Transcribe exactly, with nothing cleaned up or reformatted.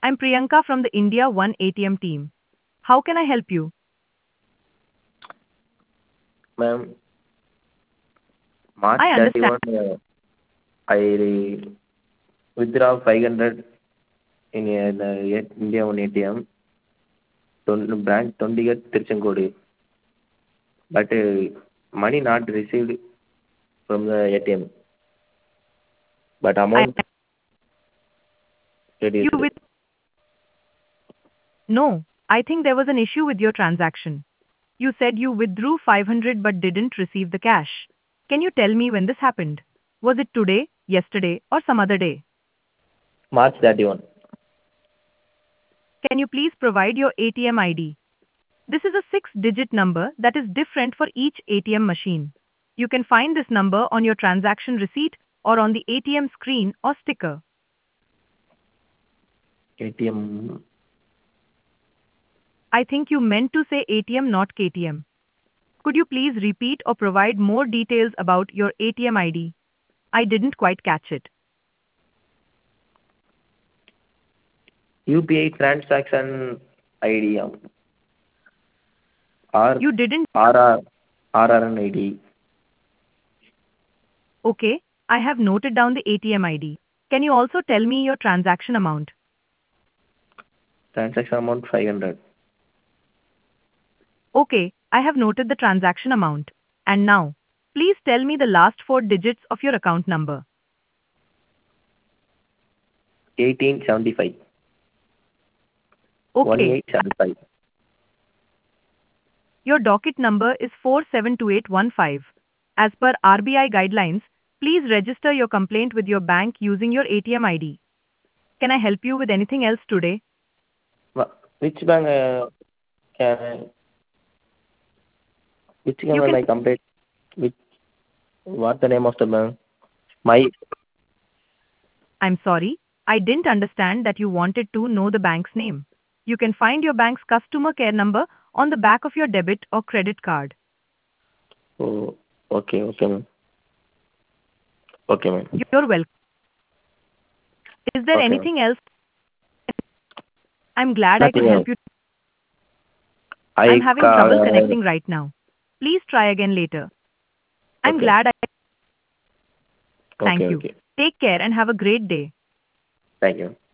I'm Priyanka from the India One A T M team. How can I help you? Ma'am, March I understand. thirty-first, uh, I withdraw five hundred in uh, the India One A T M, ton- branch twenty-eight Tiruchenkodu, but uh, money not received from the A T M, but I amount you reduced. with No, I think there was an issue with your transaction. You said you withdrew five hundred but didn't receive the cash. Can you tell me when this happened? Was it today, yesterday, or some other day? March thirty-first. Can you please provide your A T M I D? This is a six-digit number that is different for each A T M machine. You can find this number on your transaction receipt or on the A T M screen or sticker. A T M. I think you meant to say A T M, not K T M. Could you please repeat or provide more details about your A T M I D? I didn't quite catch it. U P I transaction I D um, or You didn't. R R R R N I D. Okay, I have noted down the A T M I D. Can you also tell me your transaction amount? Transaction amount five hundred. Okay, I have noted the transaction amount. And now, please tell me the last four digits of your account number. eighteen seventy-five. Okay, one eight seven five. your docket number is four seven two eight one five. As per R B I guidelines, please register your complaint with your bank using your A T M I D. Can I help you with anything else today? Wha- Which bank uh, can which You can can. I complete? Which what the name of the bank? My I'm sorry, I didn't understand that you wanted to know the bank's name. You can find your bank's customer care number on the back of your debit or credit card. oh okay okay ma'am. Okay ma'am. You're welcome. Is there Okay ma'am. anything else? I'm glad I could Nothing else. help you. I'm I having trouble uh, connecting right now. Please try again later. I'm okay glad I. okay Thank you. okay. Take care and have a great day. Thank you.